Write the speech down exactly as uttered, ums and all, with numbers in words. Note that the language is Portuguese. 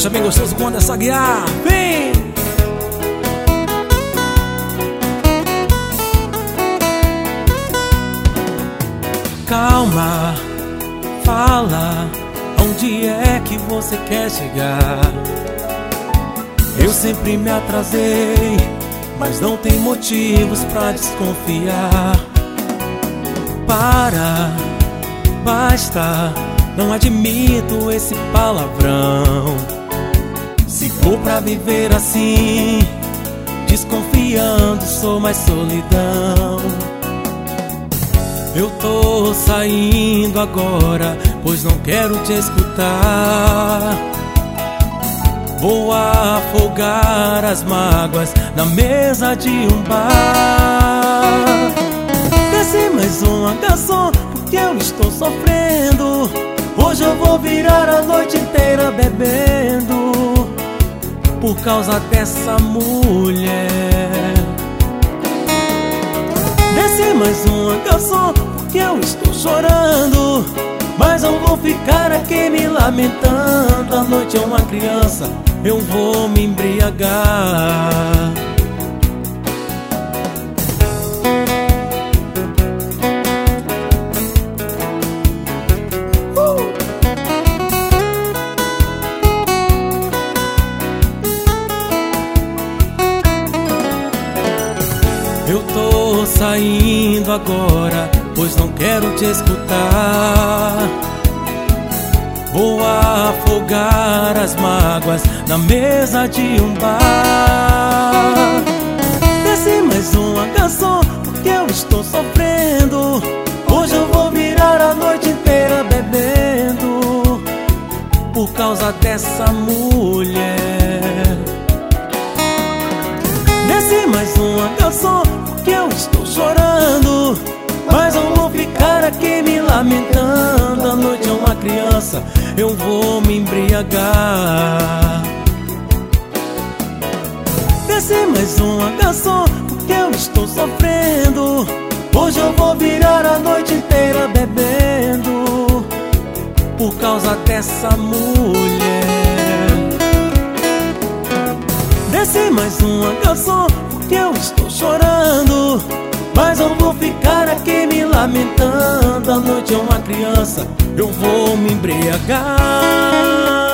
Deixa bem gostoso quando essa guiar. Vem! Calma, fala, onde é que você quer chegar? Eu sempre me atrasei, mas não tem motivos pra desconfiar. Para, basta, não admito esse palavrão. Se for pra viver assim, desconfiando, sou mais solidão. Eu tô saindo agora, pois não quero te escutar. Vou afogar as mágoas na mesa de um bar. Desce mais uma, garçom, porque eu estou sofrendo. Hoje eu vou virar a noite inteira bebendo por causa dessa mulher. Desce mais uma, garçom, porque eu estou chorando, mas eu vou ficar aqui me lamentando. A noite é uma criança, eu vou me embriagar. uh! Eu tô saindo agora, pois não quero te escutar. Vou afogar as mágoas na mesa de um bar. Desce mais uma, garçom, porque eu estou sofrendo. Hoje eu vou virar a noite inteira bebendo por causa dessa mulher. Desce mais uma, garçom, porque eu estou chorando, mas eu vou ficar aqui me lamentando. A noite é uma criança, eu vou me embriagar. Desce mais uma, garçom, porque eu estou sofrendo. Hoje eu vou virar a noite inteira bebendo por causa dessa mulher. Desce mais uma, garçom, porque eu estou chorando, mas eu vou ficar aqui me lamentando. A noite é uma criança, eu vou me embriagar.